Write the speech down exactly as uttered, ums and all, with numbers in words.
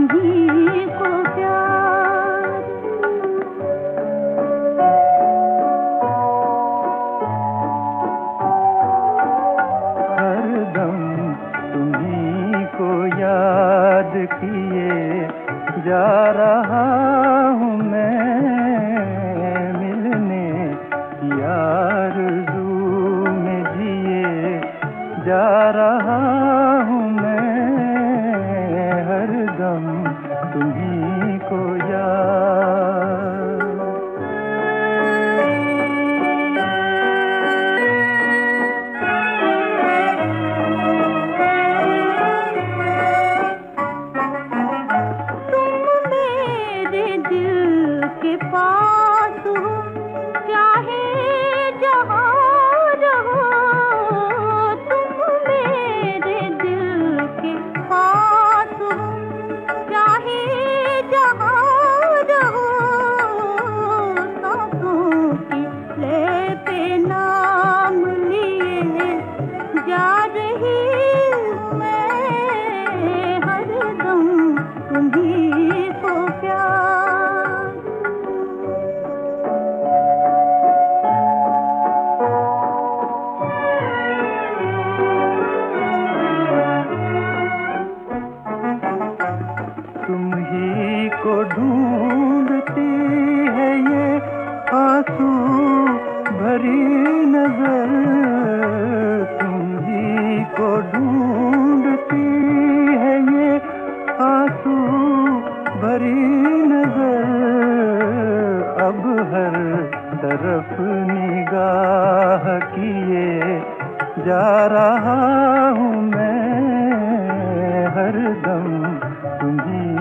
तुम्हीं को प्यार। हरदम तुम्हीं को याद किए जा रहा हूँ मैं, मिलने की आरज़ू में जिए जा रहा हूँ मैं, हरदम तुम्हीं को याद। के पास हो चाहे जहाँ रहो, तुम मेरे दिल के पास हो चाहे जहाँ रहो, सांसों की ले पे नाम लिए जा रही हूँ मैं, हरदम तुम्हीं को प्यार। तुम ही को ढूंढती है ये आंसू भरी नजर, तुम ही को ढूंढती है ये आंसू भरी नजर, अब हर तरफ निगाह किए जा रहा हूँ मैं, हरदम तुम्हीं